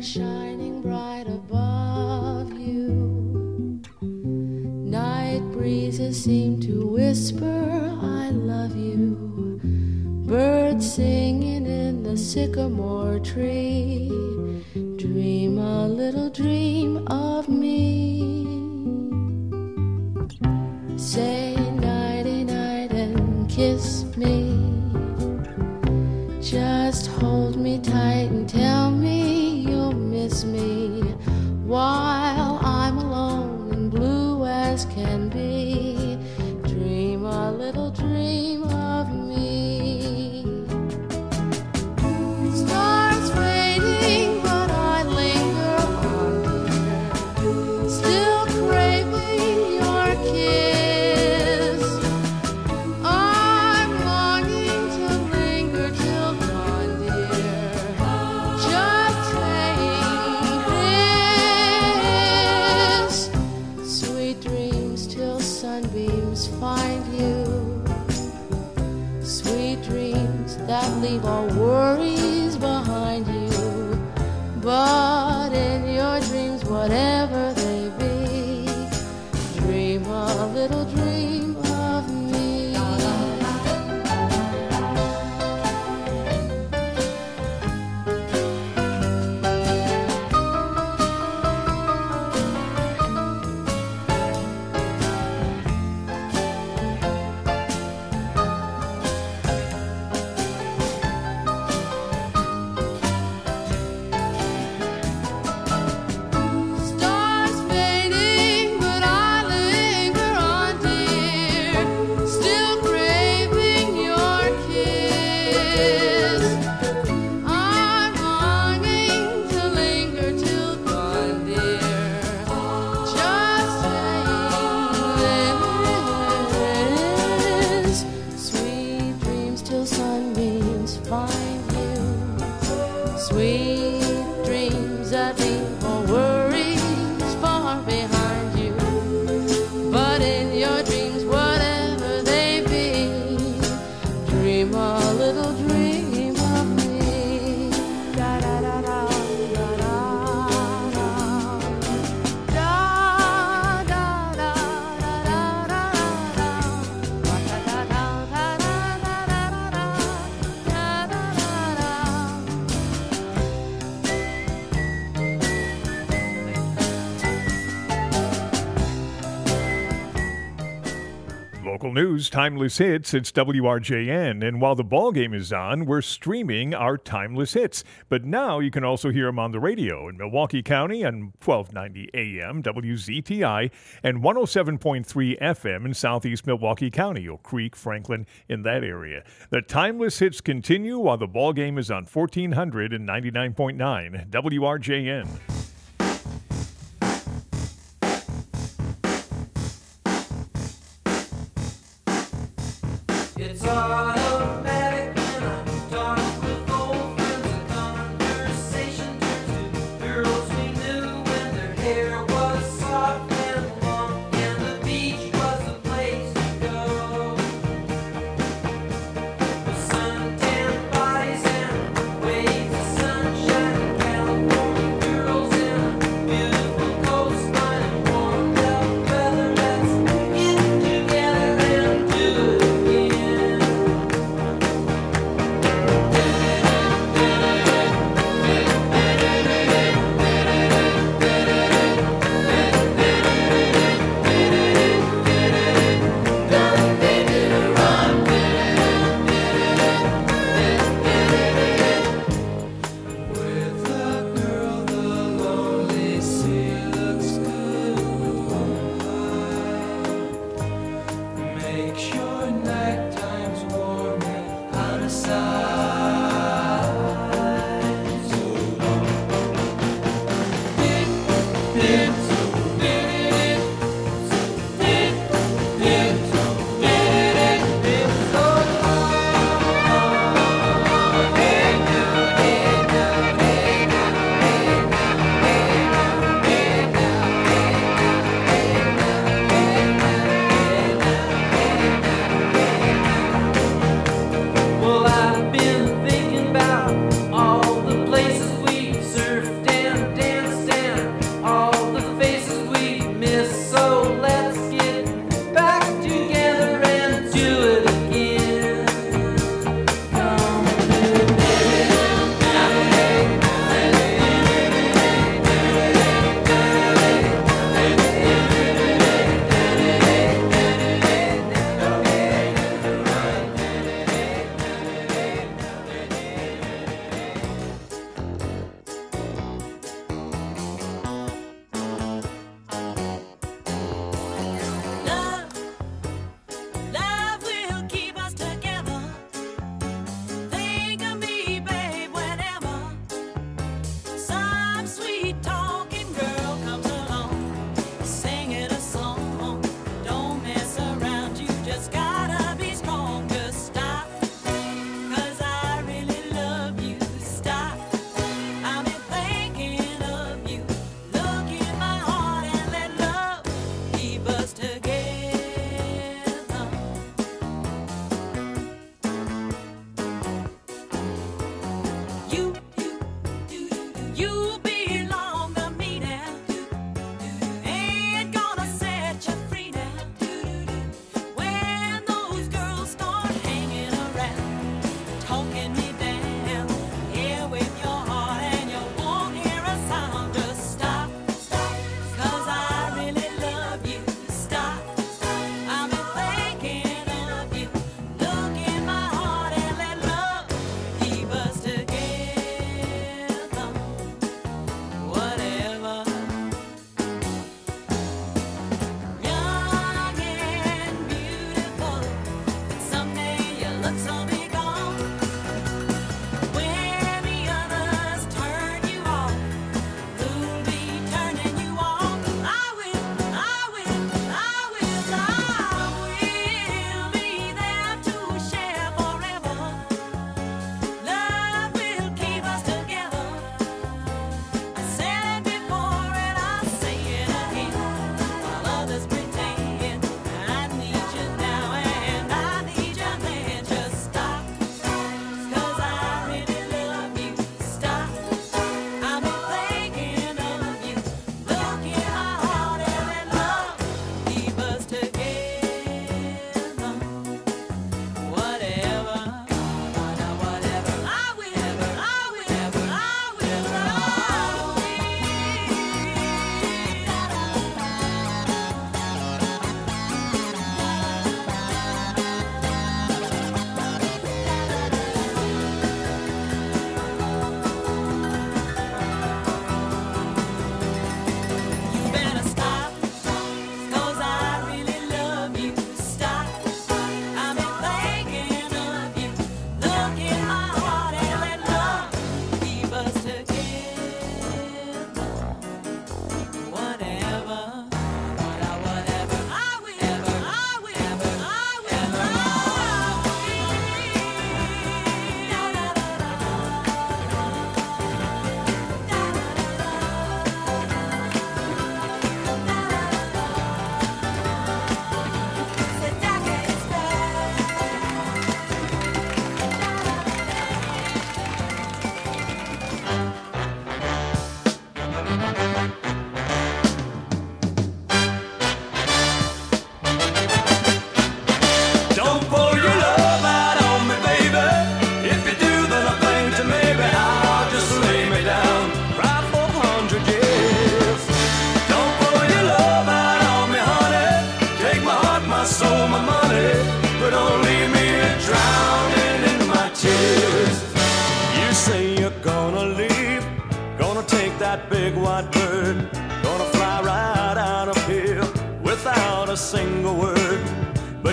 shining bright above you. Night breezes seem to whisper, I love you. Birds singing in the sycamore tree. Dream a little dream of me. Say nighty-night and kiss me. Just hold me tight and tell me you'll miss me while I'm alone and blue as can be. Dream a little dream of me. Stars fading, but I linger on, dear, still craving your kiss. I'm longing to linger till dawn, dear, just saying this. Sweet dreams till sunbeams find you. Sweet dreams that leave all worries behind you. But in your dreams, whatever they be, dream a little dream of me. Stars fading, but I linger on, dear, still craving your kiss. I'm longing to linger till dawn, dear, just saying this. Sweet dreams till sunbeams find you. Sweet dreams that leave all worries far behind you. But in your dreams, whatever they be, dream a little dream of me. Da da da da da da da. Da da da da da da da. Da da da da da da da da. Da da da da. Local news, timeless hits, it's WRJN. And while the ball game is on, we're streaming our timeless hits. But now you can also hear them on the radio in Milwaukee County on 1290 AM, WZTI, and 107.3 FM in southeast Milwaukee County, Oak Creek, Franklin, in that area. The timeless hits continue while the ball game is on 1499.9 WRJN. It's automatic when I'm talking with old friends. The conversation turns to girls we knew when their hair was soft and long, and the beach was the place to go. With suntan bodies and waves of sunshine, and California girls in a beautiful coastline and warmed up weather. Let's get together and do it again. With a girl, the lonely sea looks good with moonlight. Make sure night time's warm and out of sight. So long. Dip, dip, so dip, dip, dip, so dip, dip, so long. Hey now, hey now, hey now, hey now, hey now, hey now, hey now, hey now, hey now, hey now, hey now. Well, I've been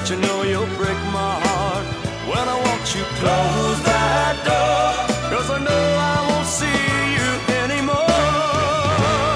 but you know you'll break my heart when I watch you close that door, 'cause I know I won't see you anymore.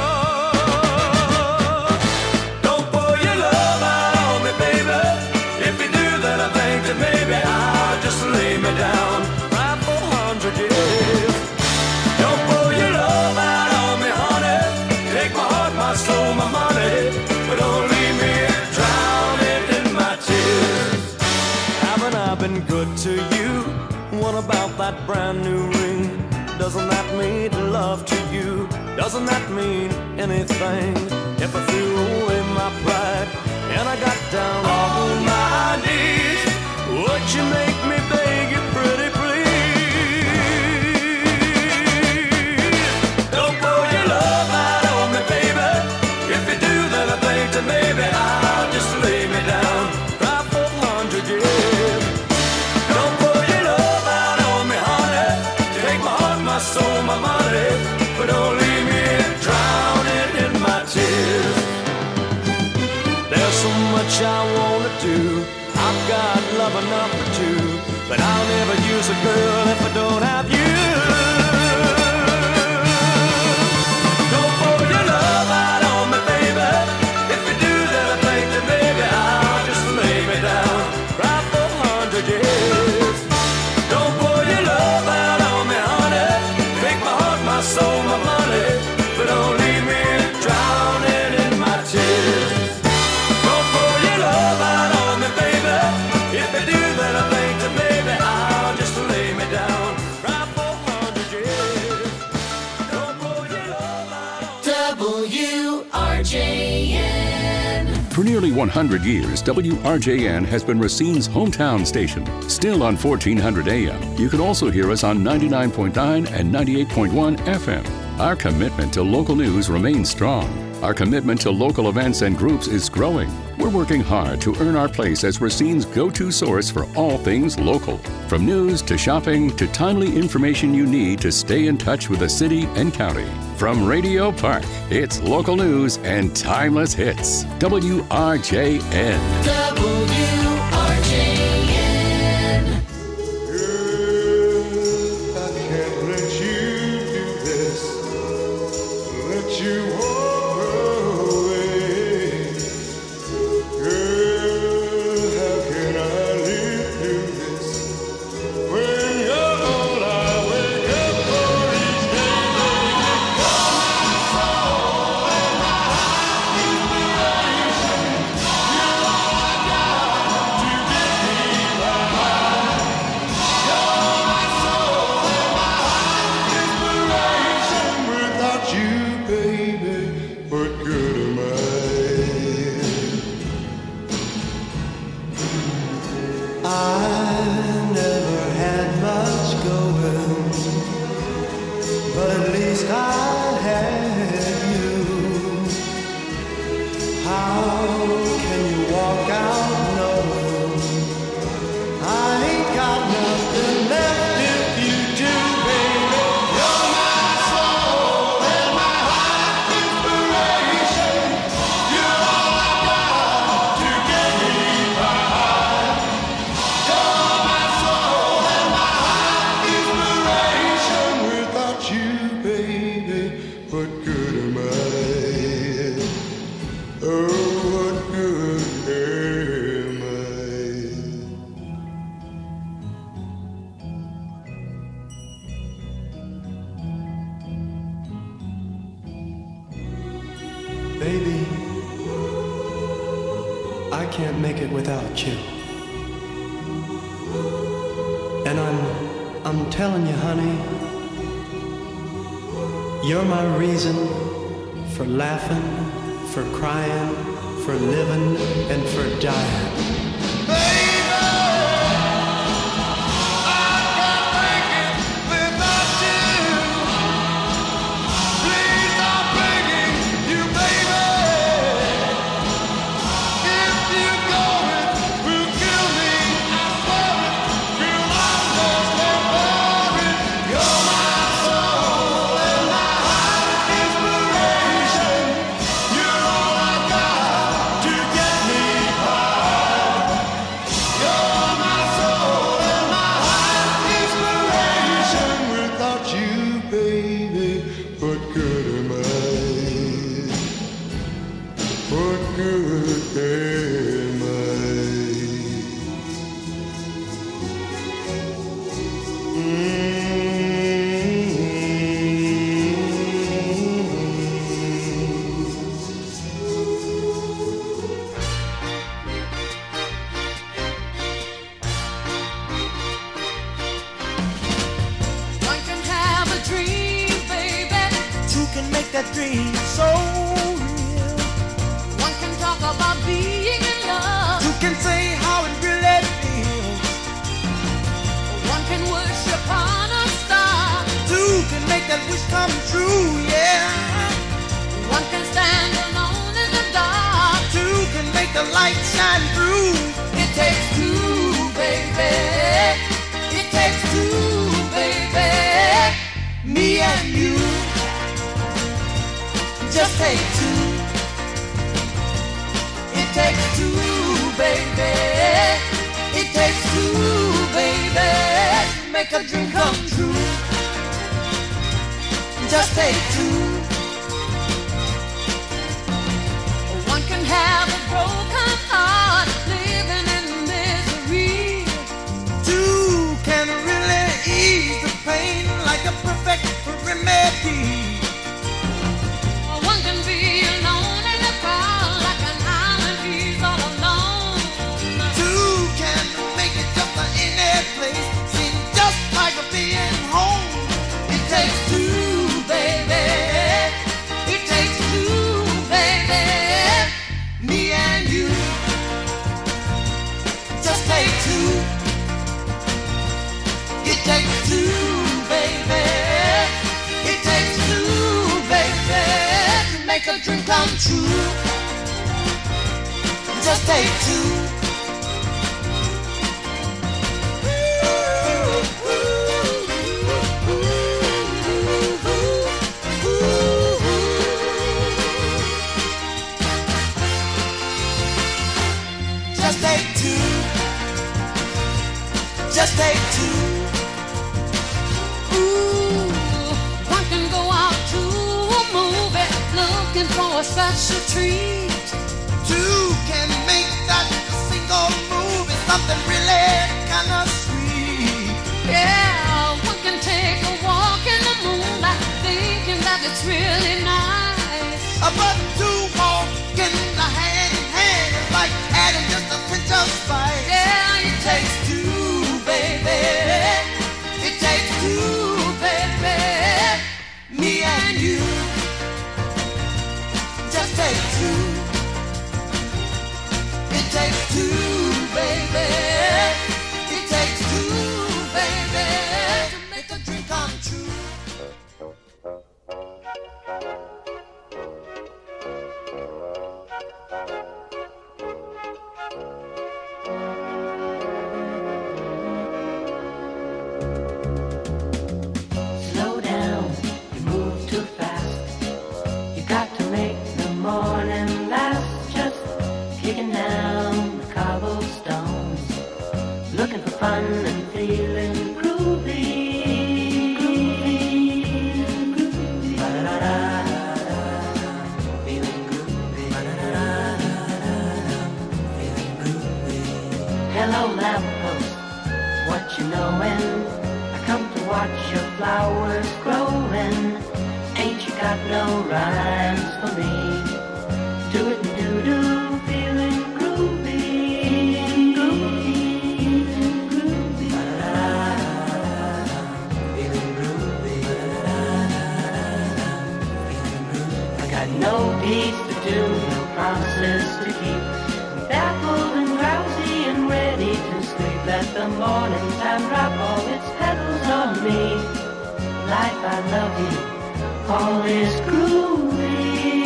Don't pour your love out on me, baby. If you do, then I think that maybe I'll just lay me down, cry for 100 years. Don't pour your love out on me, honey. Take my heart, my soul, my money, but don't leave me drowning in my tears. Haven't I been good to you? What about that brand new ring? Doesn't that mean love to you? Doesn't that mean anything? If I threw away my pride and I got down on my knees, would you make me beg you pretty please? Don't pour your love out on me, baby. If you do, then I think that maybe I'll just lay me down, cry for 100 years. Don't pour your love out on me, honey. Take my heart, my soul, my money, but don't leave me drowning in my tears. There's so much I wanna do. I've got love enough for two, but I'll never use a girl if I don't have you. Don't pour your love out on me, baby. If you do, then I think that maybe I'll just lay me down, cry for 100 years. Don't pour your love out on me, honey. Take my heart, my soul, my money, but don't leave me drowning in my tears. Don't pour your love out on me, baby. If you do, then I think that maybe I'll just lay me down, cry for 100 years. Don't pour your love out on me. WRJN. For nearly 100 years, WRJN has been Racine's hometown station. Still on 1400 AM, you can also hear us on 99.9 and 98.1 FM. Our commitment to local news remains strong. Our commitment to local events and groups is growing. We're working hard to earn our place as Racine's go-to source for all things local. From news to shopping to timely information you need to stay in touch with the city and county. From Radio Park, it's local news and timeless hits. WRJN. WRJN. I can't let you do this, let you walk away. Girl, how can I live through this when you're all I wake up for each day? Without you, baby, what good am I? I never had much going, but at least I had you. How can you walk out knowing I ain't got nothing left if you do, baby? You're my soul and my heart inspiration. You're all I got to get me by. You're my soul and my heart inspiration. Without you, baby, what good am I? Oh, what good am I? Baby, I can't make it without you. And I'm telling you, honey, you're my reason for laughing, for crying, for living, and for dying. You're all I got to get me by. a dream so real. One can talk about being in love. Two can say how it really feels. One can worship on a star. Two can make that wish come true, yeah. One can stand alone in the dark. Two can make the light shine through. It takes two, baby. It takes two, baby. Me and you, Just take two. It takes two, baby. It takes two, baby. Make a dream come true. Just take two. One can have a broken heart, living in misery. two can really ease the pain like a perfect remedy. One can be alone in a crowd, like an island, he's all alone. Two can make it just any place, seem just like being home. It takes two, baby. It takes two, baby. Me and you, Just take two. it takes two, Baby, it takes two, baby, to make a dream come true. Just take two. just take two, just take two. Ooh, one can go out to a movie looking for such a treat. Two can make that single move is something really kind of sweet. Yeah, one can take a walk in the moonlight thinking that it's really nice. But two walking the hand in hand is like adding just a pinch of spice. Yeah, it takes two, baby. It takes two, baby. Me and you, Just take two. it takes two, Baby, it takes two, baby, to make a dream come true. Slow down, you move too fast. You got to make the morning last. Just kicking down the cobblestones, looking for fun and feeling groovy. Groovy. Ba-da-da-da-da-da. Feeling groovy. Ba-da-da-da-da-da. Feeling groovy. Hello, lamppost, what you knowin'? I come to watch your flowers growing. Ain't you got no rhymes for me? Do it and do, feeling groovy. Groovy, groovy. Ba-da-da-da-da-da. Feeling groovy. Ba-da-da-da-da-da. Feeling groovy. I got no deeds to do, no promises to keep. I'm baffled and drowsy and ready to sleep. Let the morning time drop all its petals on me. Life, I love you, all is groovy.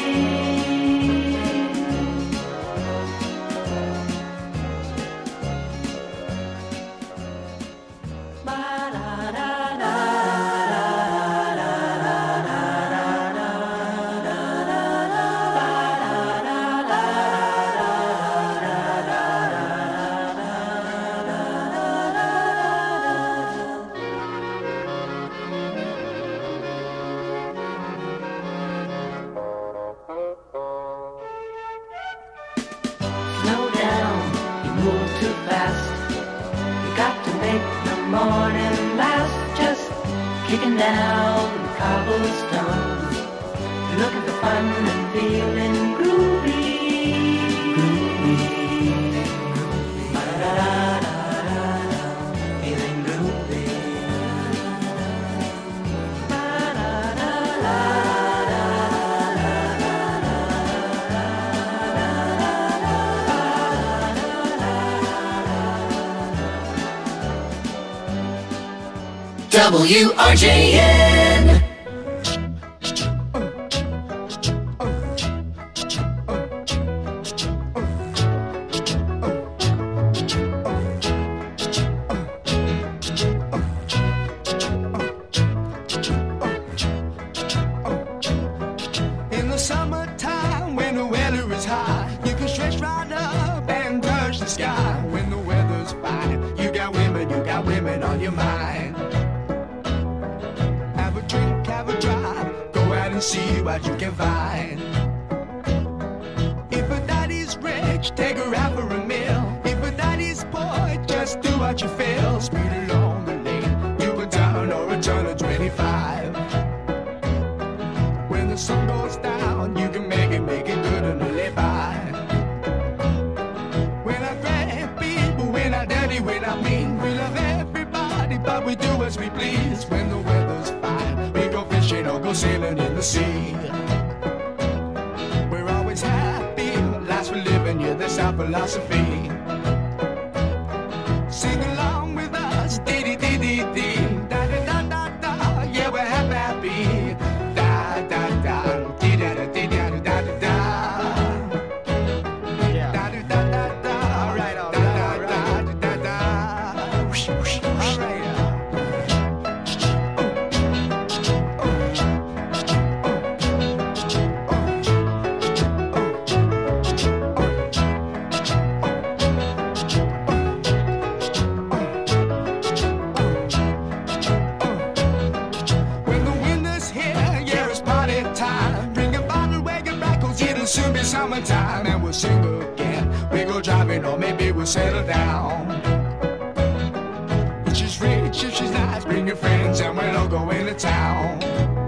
Slow down, you move too fast. You got to make the morning last. Just kicking down the cobblestones, looking for fun and feeling groovy. Groovy. Ba-da-da-da-da-da. Feeling groovy. Ba-da-da-da-da-da. WRJN. In the summertime, when the weather is high, you can stretch right up and touch the sky. When the weather's fine, you got women on your mind. Have a drink, have a drive, go out and see what you can find. If a daddy's rich, take her out for a meal. If a daddy's poor, just do what you feel. Speed along the lane, you a turn or a turn of 25. When the sun goes down, you can make it good and live by. When I grab people, when I dirty, when I mean, we love everybody, but we do as we please. When the weather's fine, we go fishing or go sailing in the sea. We're always happy, life's for living, yeah, that's our philosophy. Sing along with us, dee dee dee dee dee, da da da da da, yeah, we're happy. Da da da, dee da da dee da da da da. Da da da da da, all right, all right, da da da da. Whoosh, whoosh, whoosh, all right. When the winter's here, yeah, it's party time. Bring a bottle, wagon back, 'cause it'll soon be summertime. And we'll sing again. We go driving, or maybe we'll settle down. If she's rich, if she's nice, bring your friends, and we'll all go into town.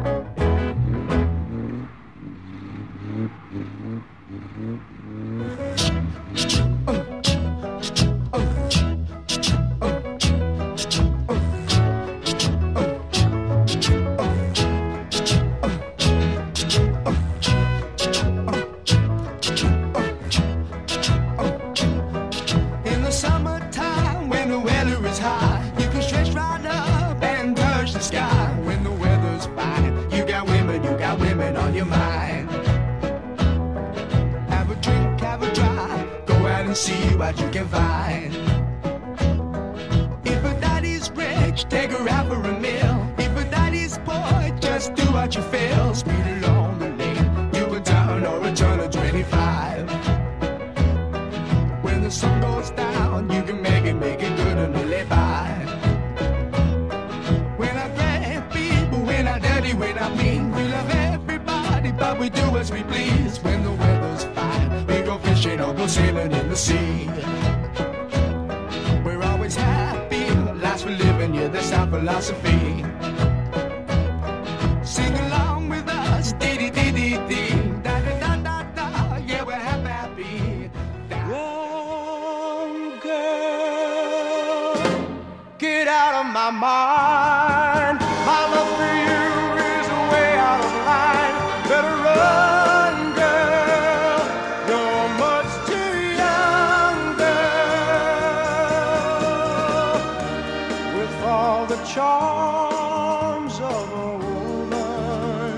In the summertime, when the weather is high, you can stretch right up and touch the sky. When the weather's fine, you got women on your mind. Have a drink, have a drive, go out and see what you can find. If a daddy's rich, take her out for a meal. If a daddy's poor, just do what you feel. Speed along the lane, you a turn or a turn of 25. When the sun goes down, you can make it good and live by. When I grab people, when I dirty, when I mean, we love everybody, but we do as we please. When the weather's fine, we go fishing or go sailing in the sea. We're always happy, life's for living, yeah, that's our philosophy. Sing along with us, dee dee dee dee dee, da da da da da, yeah, we're happy. Young girl, get out of my mind. My love for you is way out of line. Better run, girl. You're much too young, girl. With all the charms of a woman,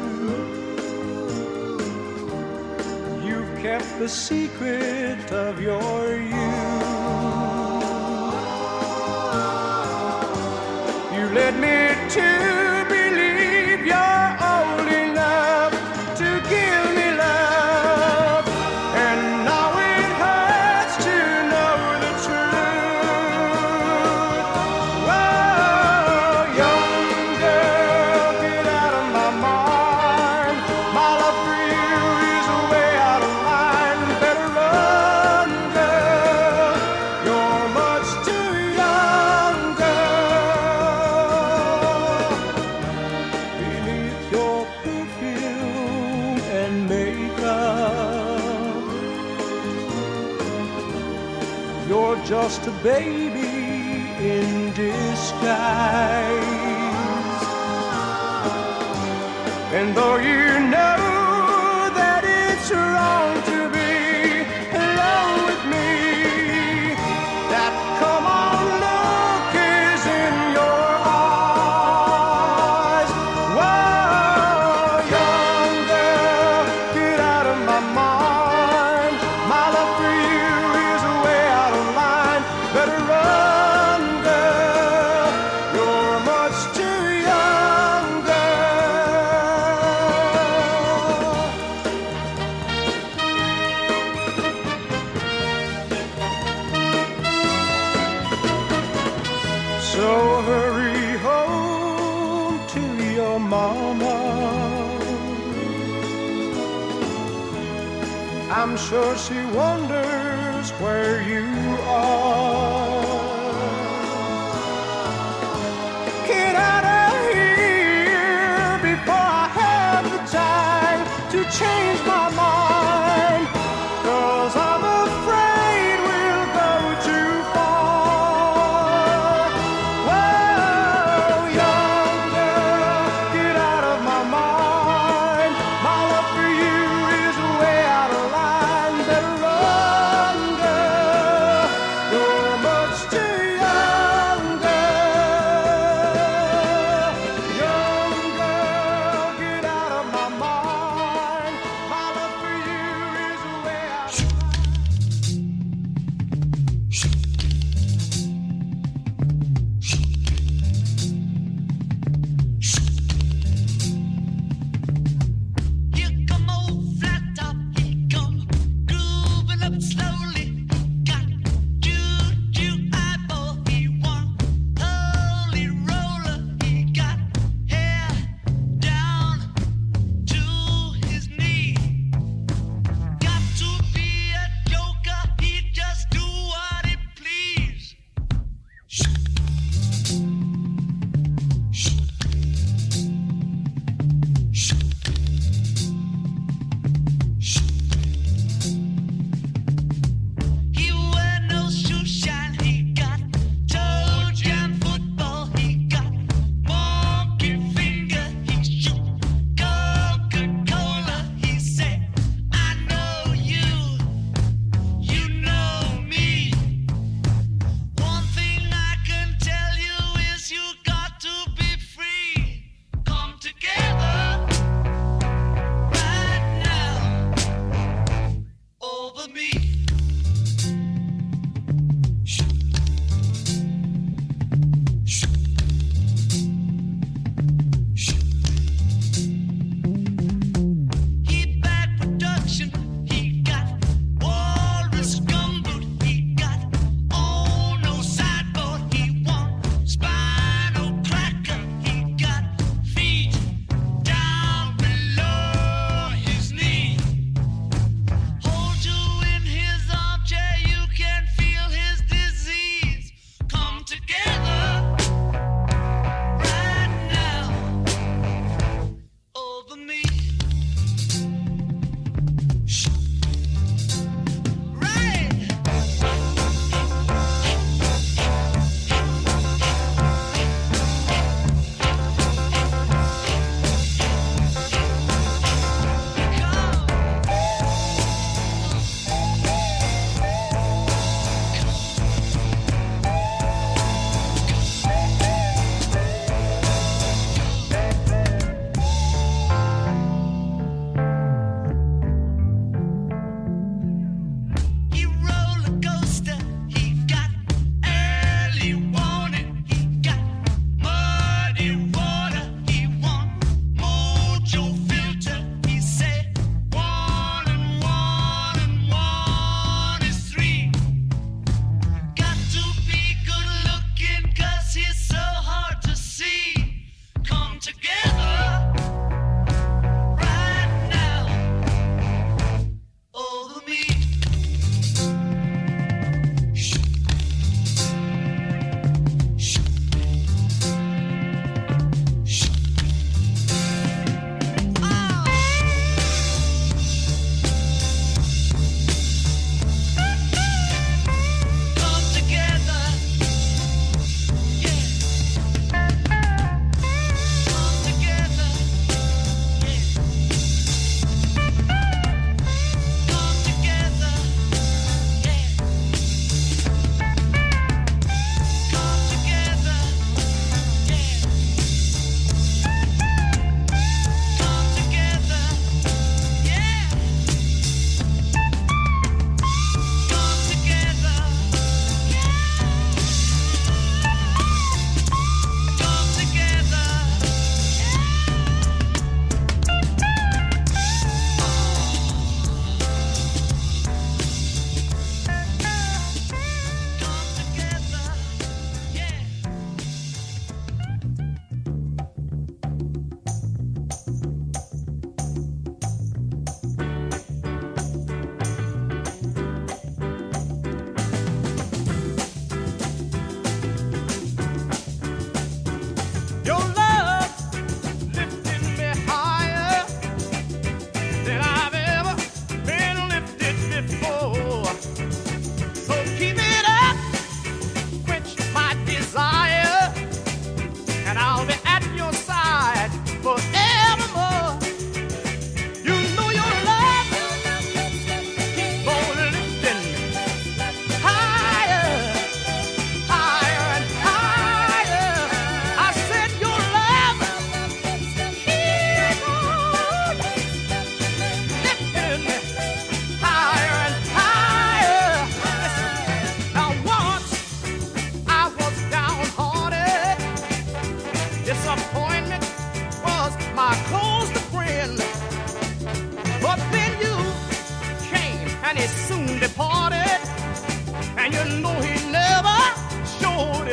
you've kept the secret of your youth. You led me to believe you're old enough to give me love, and now it hurts to know the truth. Whoa, young girl, get out of my mind. My love for you is way out of line. Better run, girl. You're much too young, girl. Beneath your perfume and makeup, you're just a baby in disguise. And though you know that it's wrong to be alone with me, that come on look is in your eyes. So hurry home to your mama. I'm sure she wonders where you are. Get out of here before I have the time to change my mind. 'Cause I'm afraid we'll go too far. Whoa, young girl, get out of my mind. My love for you is way out of line. Better run, girl. You're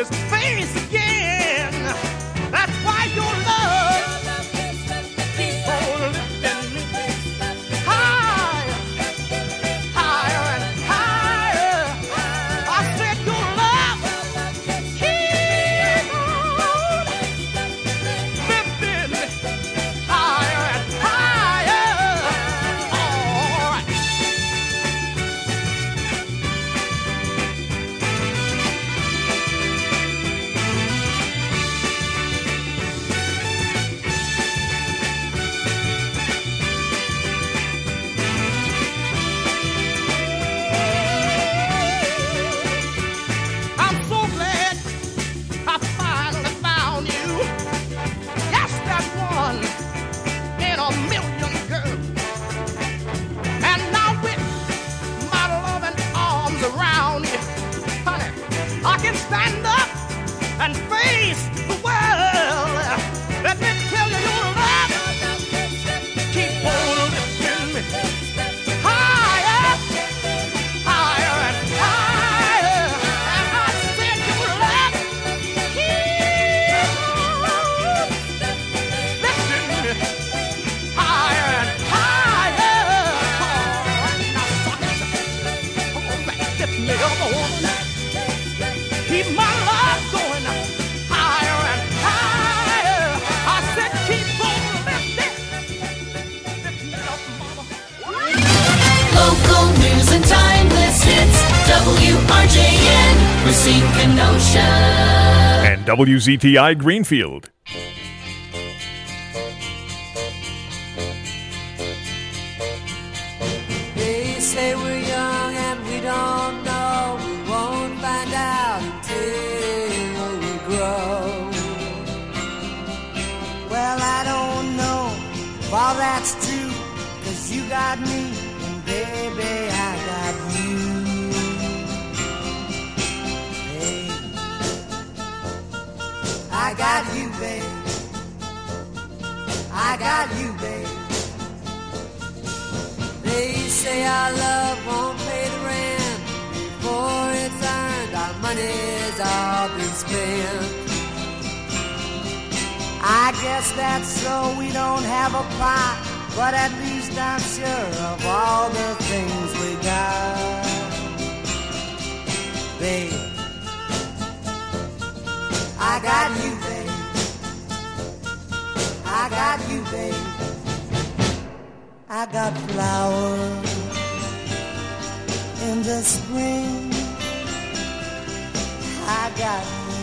his face again. That's why your love keep on lifting me higher, higher and higher. I said your love keep on lifting me higher and higher. All right. I'm so glad I finally found you. Yes, that one in a million, girl. And now with my loving arms around you, honey, I can stand up and face the world. Let me tell you, your love keep on lifting me higher, higher and higher. And I said your love keep on lifting me higher and higher. Now, suckers, lift me up, woman. Keep my love going higher and higher. I said keep on lifting. Lift me up, mama. Local news and timeless hits. WRJN, Racine, Kenosha. And WZTI Greenfield. They say we're young and we don't know. We won't find out until we grow. Well, I don't know if all that's true, 'cause you got me, and baby, I got you. Hey, I got you, babe. I got you, babe. They say our love won't pay the rent before it's earned. Our money's all been spent. I guess that's so we don't have a pot, but at least I'm sure of all the things we got. Babe, I got you, babe. I got you, babe. I got flowers in the spring. I got you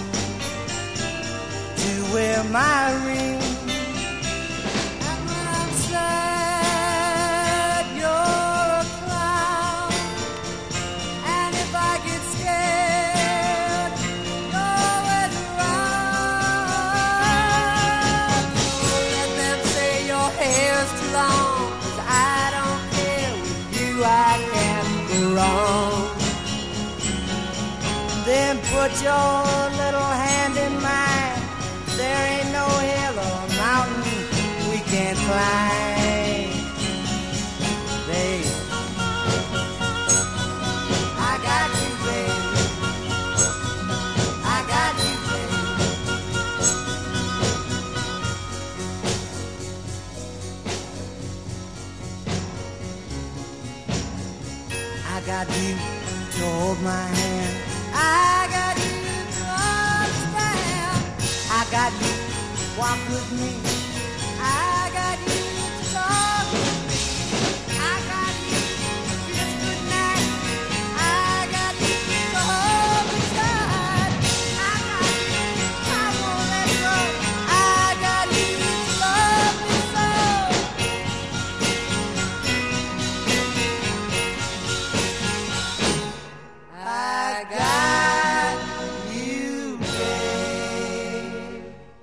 to wear my ring. And when I'm sad, you're a clown. And if I get scared, you're always around. Don't let them say your hair's too long, 'cause I don't care. With you I can't go wrong. Then put your little hand in mine. There ain't no hill or mountain we can't climb. Babe, I got you, babe. I got you, babe. I got you to hold my hand. I got you to understand. I got you to walk with me. I got you to talk with me. I got you to kiss goodnight. I got you to hold me tight. I got you, I won't let go. I got you to love me so. I got you, babe.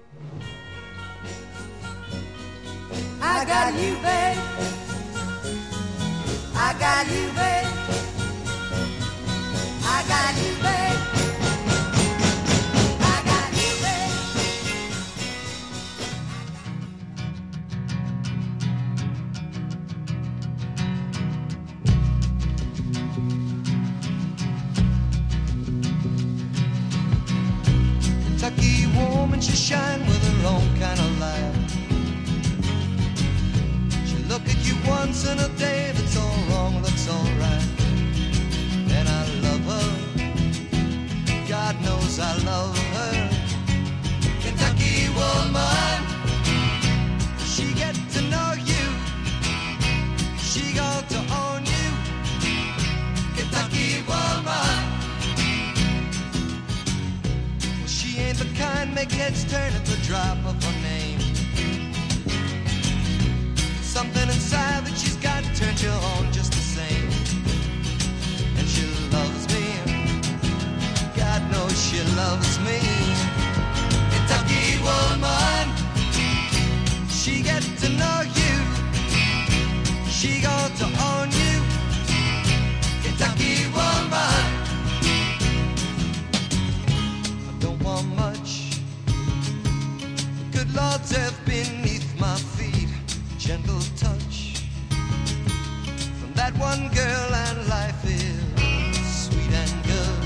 I got you, babe. I got you, babe. I got you, babe. I got you, babe. Kentucky woman, she shine with her own kind of light. She look at you once in a day, that's all wrong, that's all right. And I love her, God knows I love her. Kentucky woman, she get to know you, she got to own you. Kentucky woman, she ain't the kind make heads turn at the drop of her name. Something inside that she's got turns you on just the same. And she loves me, God knows she loves me. Kentucky woman, she get to know you, she got to own you. Kentucky woman, I don't want much. Good Lord's earth beneath my feet, gentle touch from that one girl, and life is sweet and good.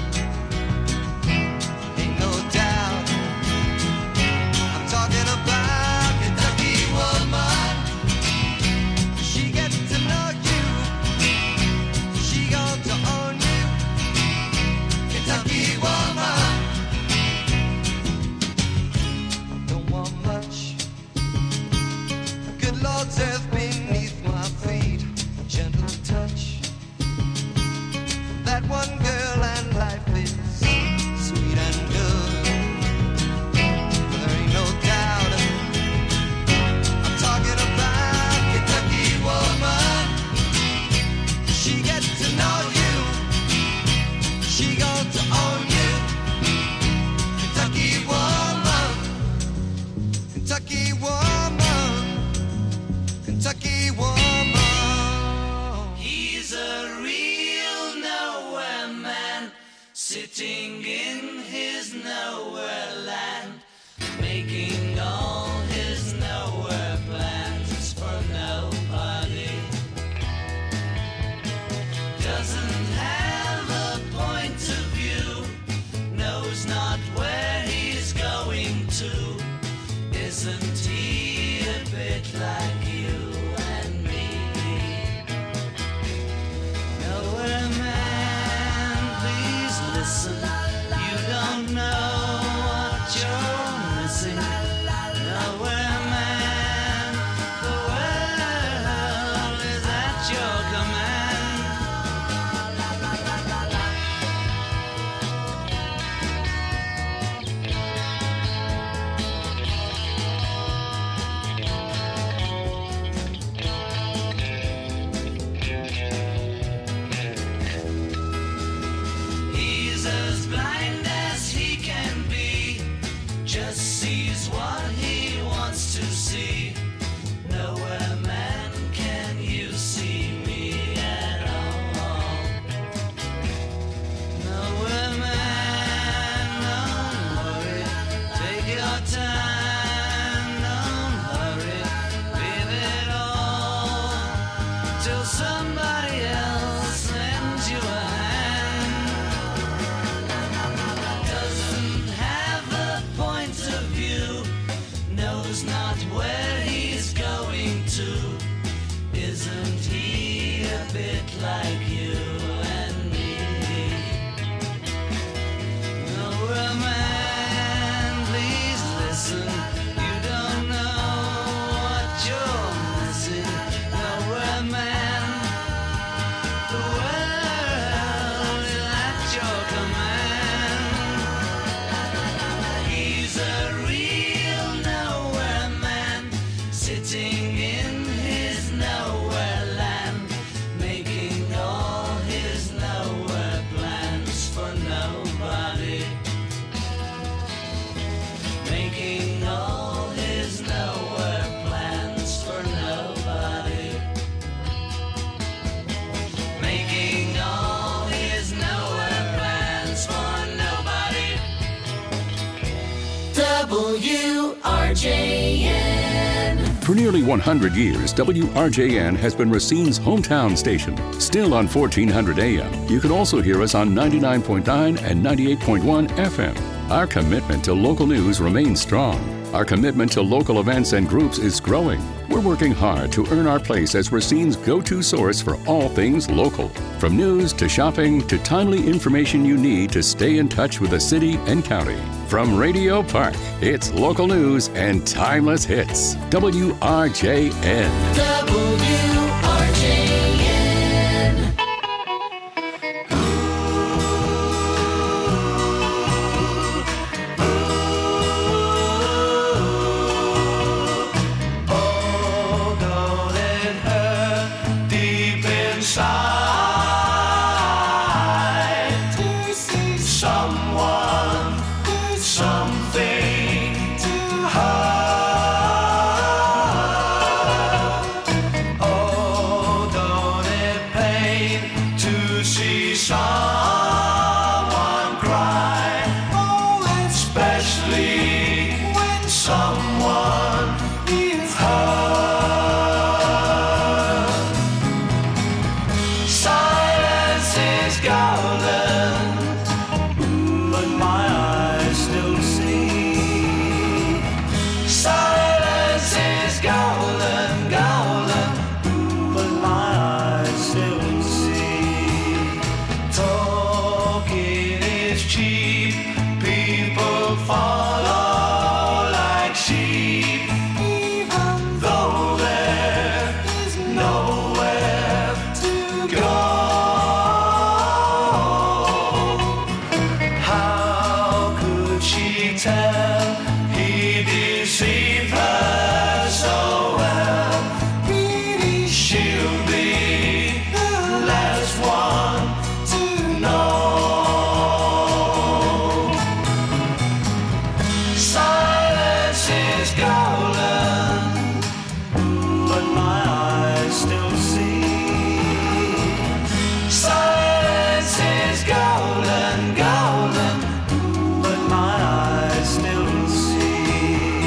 Ain't no doubt I'm talking about Kentucky woman. She gets to know you, she got to own you. Kentucky woman, don't want much. Good Lord's earth beneath my feet, gentle touch. That one girl, and life is sweet and good. There ain't no doubt I'm talking about Kentucky woman. She gets to know you, she got to own you. Kentucky woman, Kentucky woman, Kentucky woman. He's a real nowhere man, sitting in his nowhere land, making all his nowhere plans for nobody. Doesn't have a point of view, knows not where he's going to. Isn't he a bit like you and me? Nowhere man, please listen. You don't know what you're missing. Nowhere man, the world is at your command. He's as blind as he can be, just sees what he wants to see. Nowhere man, can you see me at all? Nowhere man, don't worry, take your time, don't hurry, leave it all till somebody else lends you a hand. Doesn't have a point of view, knows not where he's going to. Isn't he a bit like you and me? Nowhere man, please listen. You don't know what you're missing. Nowhere man, the world is at your command. He's a real nowhere man, sitting in his nowhere land, making all his nowhere plans for nobody. Making all his nowhere plans for nobody. Making all his nowhere plans for nobody. WRJN. For nearly 100 years, WRJN has been Racine's hometown station. Still on 1400 AM. You can also hear us on 99.9 and 98.1 FM. Our commitment to local news remains strong. Our commitment to local events and groups is growing. We're working hard to earn our place as Racine's go-to source for all things local. From news to shopping to timely information you need to stay in touch with the city and county. From Radio Park, it's local news and timeless hits. WRJN. WRJN. Oh, don't it hurt deep inside to see someone, something to hurt? Oh, don't it pain to see someone cry? Oh, especially when someone is hurt. Silence is golden, but my eyes still see. Silence is golden, golden, but my eyes still see. Talking is cheap, people follow like sheep, even though there is nowhere to go. How could she tell he deceived her so well? Really, she'll be the last one to know. Silence is golden, but my eyes still see. Silence is golden, golden, but my eyes still see.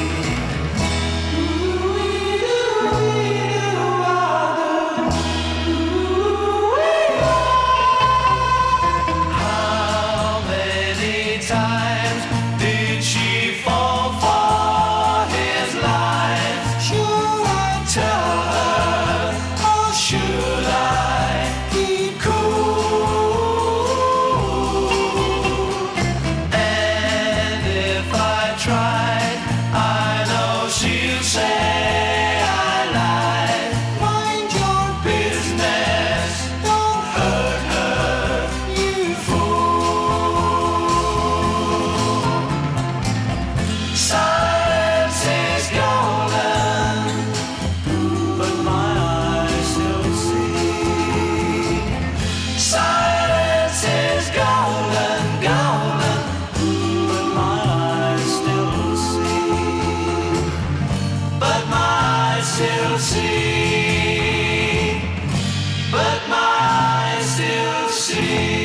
How many times did she fall for his lies? Should I tell her, or should I keep cool? And if I tried, I know she'll say I lied. Mind your business, don't hurt her, you fool. Silence is golden, but my eyes still see. Silence is golden, golden, but my eyes still see. But my eyes still see. But my eyes still see.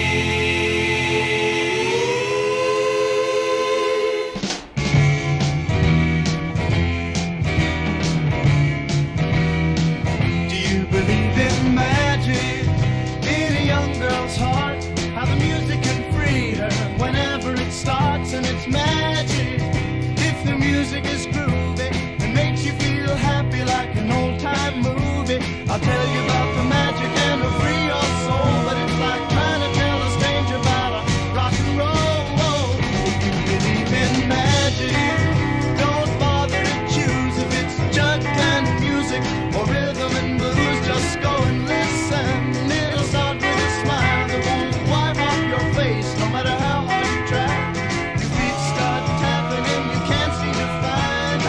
Do you believe in magic in a young girl's heart? How the music can free her whenever it starts, and it's magic. If the music is groovy and makes you feel happy like an old time movie, I'll tell you about the magic and it'll free your soul. But it's like trying to tell a stranger about a rock and roll. If you believe in magic, don't bother to choose if it's jug band music or rhythm and blues. Just go and listen. It'll start with a smile that won't wipe off your face, no matter how hard you try. Your feet start tapping and you can't seem to find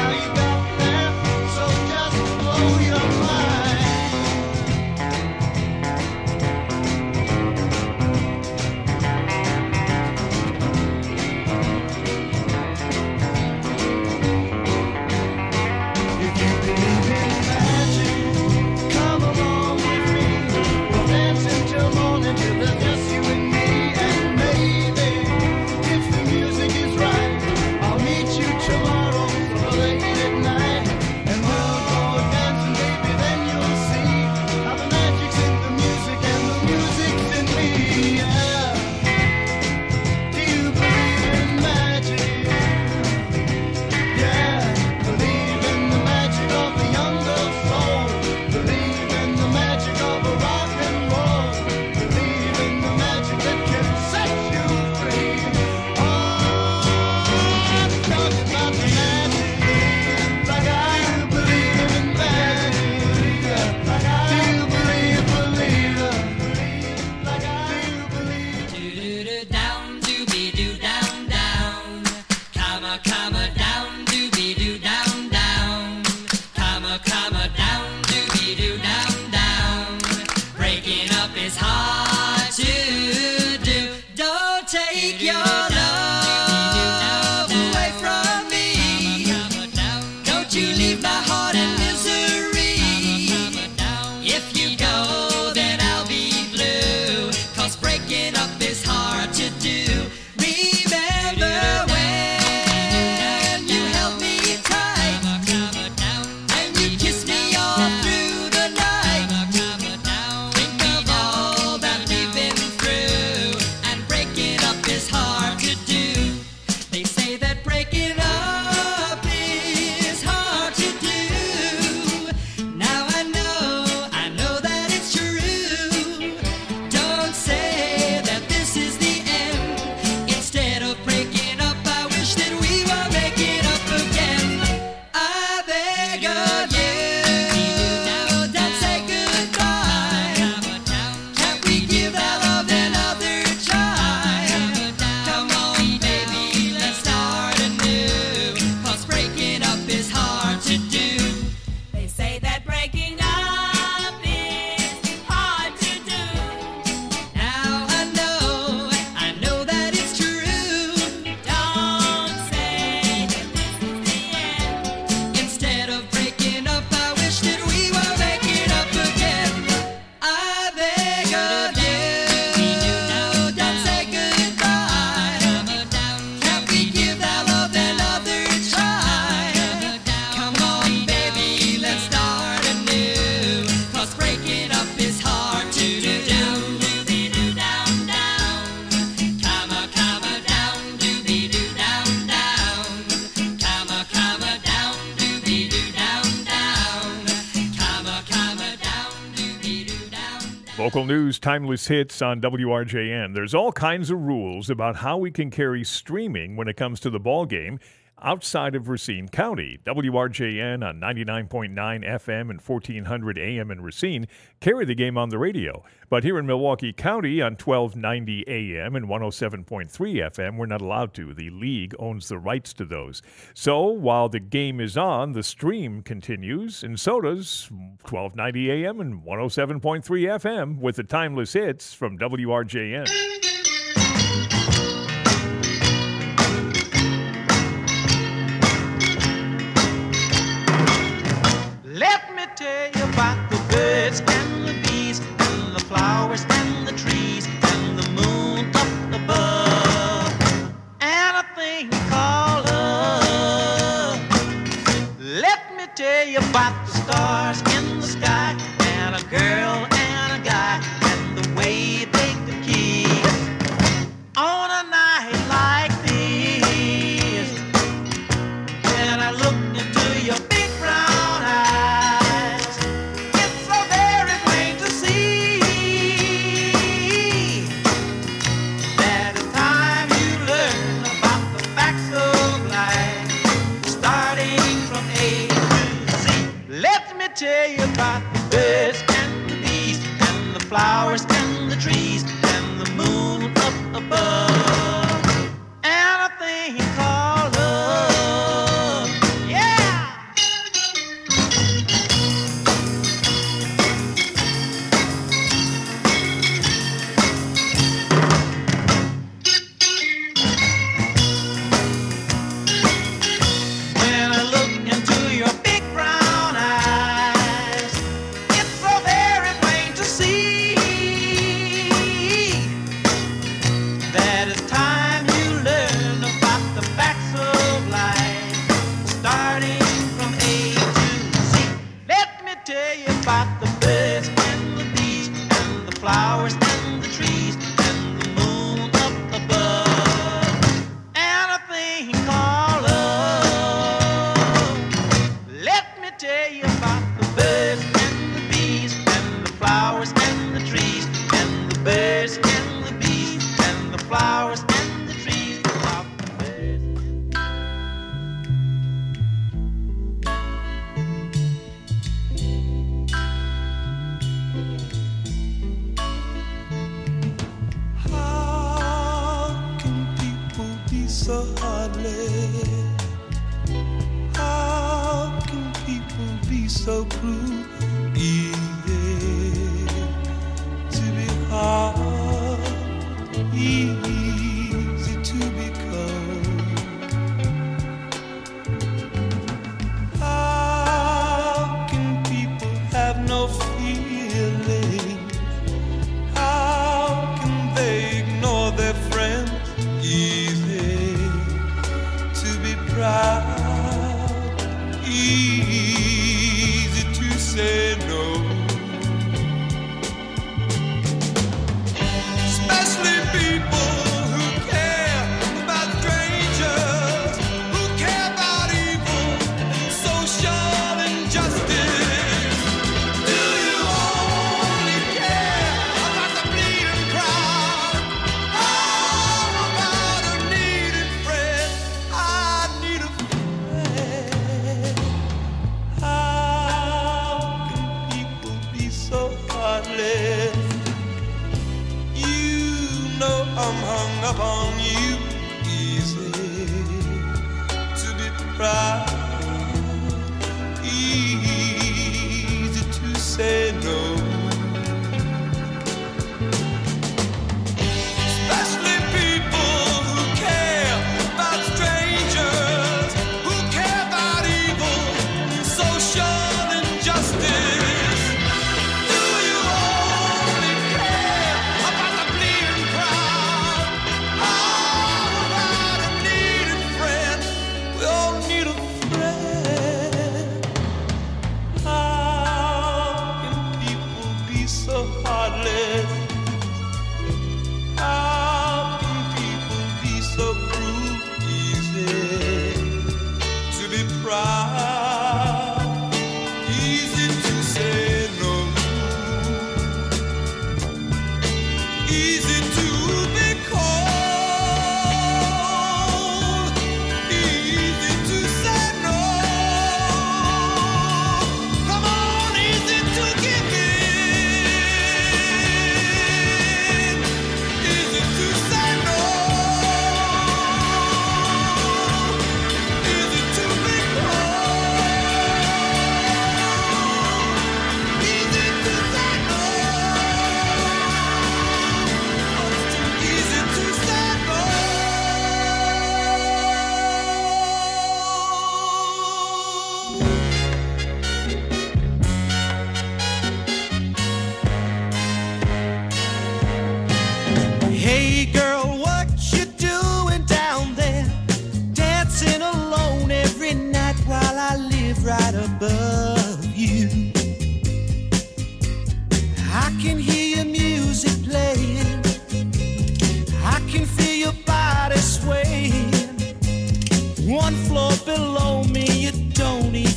Local news, timeless hits on WRJN. There's all kinds of rules about how we can carry streaming when it comes to the ball game outside of Racine County. WRJN on 99.9 FM and 1400 AM in Racine carry the game on the radio. But here in Milwaukee County on 1290 AM and 107.3 FM, we're not allowed to. The league owns the rights to those. So while the game is on, the stream continues, and so does 1290 AM and 107.3 FM with the timeless hits from WRJN. Let me tell you about the birds and the bees and the flowers and the trees and the moon up above and a thing called love. Let me tell you about the stars in the sky and a girl and a guy and the way they could kiss on a night like this. When I look into your big brown eyes, it's so very plain to see that it's time you learn about the facts of life, starting from A to Z. Let me tell you about the birds and the bees and the flowers and the trees and the moon up above and a thing called love. Yeah! When I look into your big brown eyes, it's so very plain to see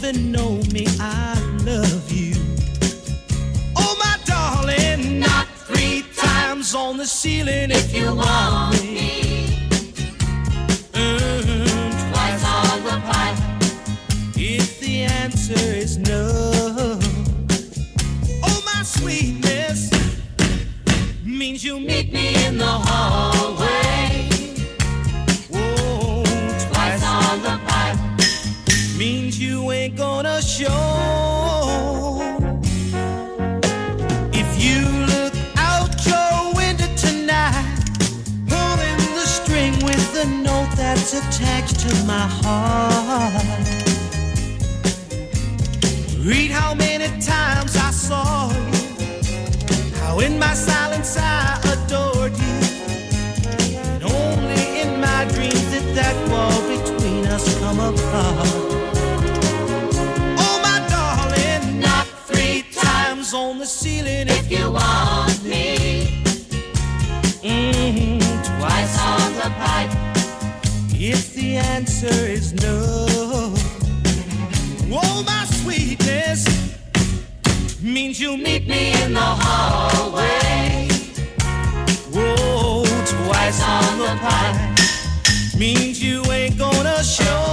even know me, I love you. Oh, my darling, not 3 times on the ceiling if you want me. Twice on the pipe. If the answer is no. Oh, my sweetness means you meet me in the hallway. Whoa, Twice on the pipe. means you ain't gonna show. If you look out your window tonight, pulling the string with the note that's attached to my heart. Read how many times I saw you, how in my silence I adored you, and only in my dreams did that wall between us come apart. Oh, my darling, not 3 times on the ceiling if you want me. Twice on the pipe. If the answer is no. Oh, my sweetness means you'll meet me in the hallway. Whoa, twice on the pipe means you ain't gonna show.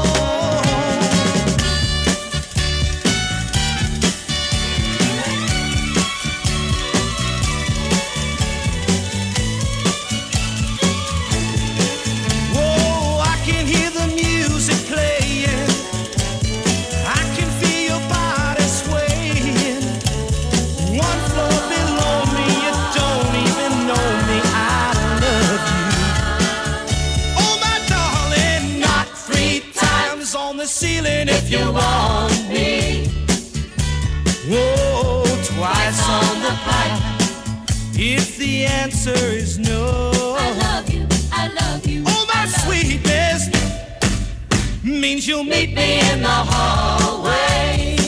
Whoa, I can hear the music playing. I can feel your body swaying. One floor below me, you don't even know me. I love you. Oh, my darling, not 3 times on the ceiling if you want me. Whoa, twice on the pipe. If the answer is no. I love you. I love you. Oh, my sweetness means you'll meet me in the hallway.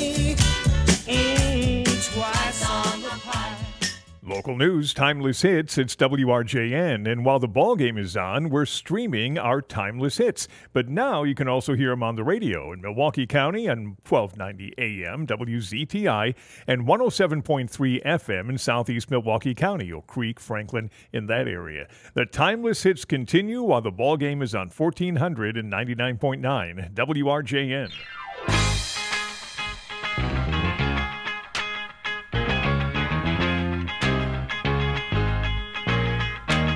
Twice on the pipe. Local news, timeless hits, it's WRJN. And while the ball game is on, we're streaming our timeless hits. But now you can also hear them on the radio in Milwaukee County on 1290 AM, WZTI, and 107.3 FM in southeast Milwaukee County, Oak Creek, Franklin, in that area. The timeless hits continue while the ball game is on 1400 and 99.9 WRJN.